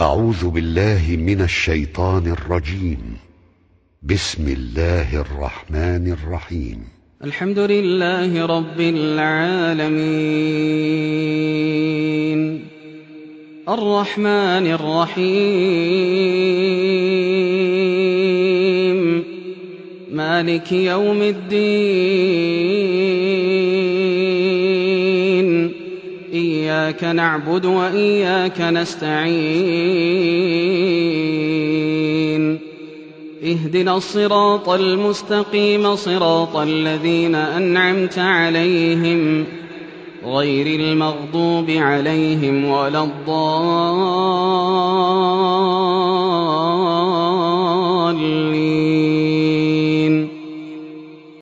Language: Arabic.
أعوذ بالله من الشيطان الرجيم. بسم الله الرحمن الرحيم. الحمد لله رب العالمين الرحمن الرحيم مالك يوم الدين إياك نعبد وإياك نستعين اهدنا الصراط المستقيم صراط الذين أنعمت عليهم غير المغضوب عليهم ولا الضالين